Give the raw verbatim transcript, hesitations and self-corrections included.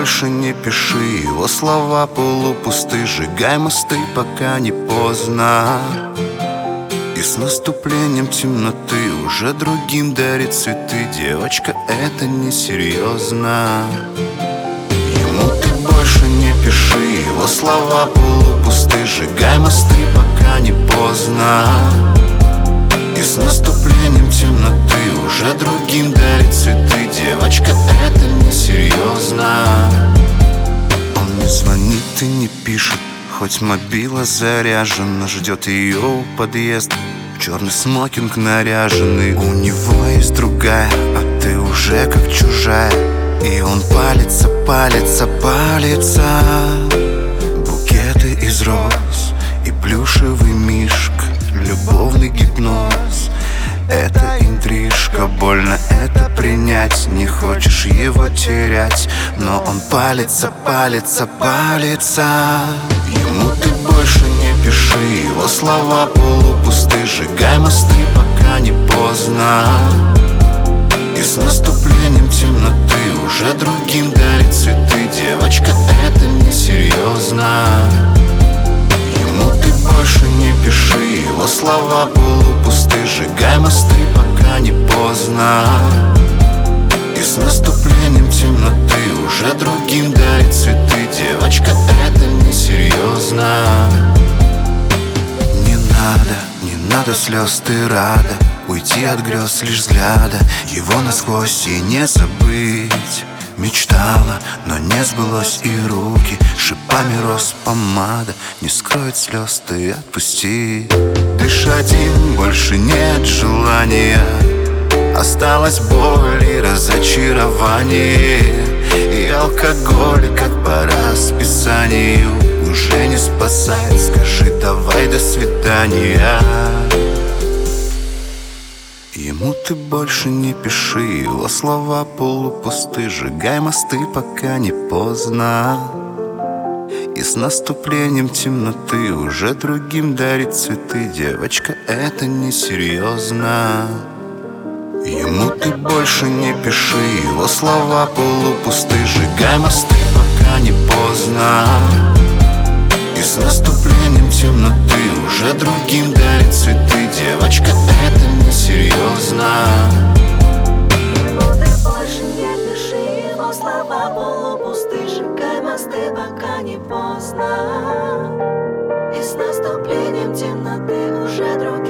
больше не пиши его слова полупусты. Сжигай мосты, пока не поздно. И с наступлением темноты уже другим дарит цветы. Девочка, это несерьезно. Ему ты больше не пиши его слова полупусты. Сжигай мосты, пока не поздно. И с наступлением темноты уже другим дарит цветы. Девочка, это несерьезно. Он не звонит и не пишет, хоть мобила заряжена. Ждет ее у подъезда, черный смокинг наряженный. У него есть другая, а ты уже как чужая. И он палится, палится, палится. Букеты из роз и плюшевый мишка, любовный гипноз. Это интрижка, больно это принять. Не хочешь его терять, но он палится, палится, палится. Ему ты больше не пиши его слова полупусты. Сжигай мосты, пока не поздно. И с наступлением темноты уже другим дарит цветы. Девочка, это несерьезно. Ему ты больше не пиши его слова полупусты. Сжигай мосты, пока не поздно. И с наступлением темноты уже другим дарит цветы. Девочка, это несерьезно. Не надо, не надо слез, ты рада уйти от грез лишь взгляда его насквозь и не забыть. Мечтала, но не сбылось, и руки шипами роз помада не скроет слез, ты отпусти. Дышать им больше нет желания, осталась боль и разочарование. И алкоголь, как по расписанию, уже не спасает. Скажи давай до свидания. Ему ты больше не пиши его слова полупусты. Сжигай мосты, пока не поздно. И с наступлением темноты уже другим дарит цветы. Девочка, это несерьезно. Ему ты больше не пиши его слова полупусты. Сжигай мосты, пока не поздно. И с наступлением темноты уже другим дарит цветы. Девочка, это несерьезно. Ему ты больше не пиши его слова полупусты. Сжигай мосты, пока не поздно. И с наступлением темноты уже другим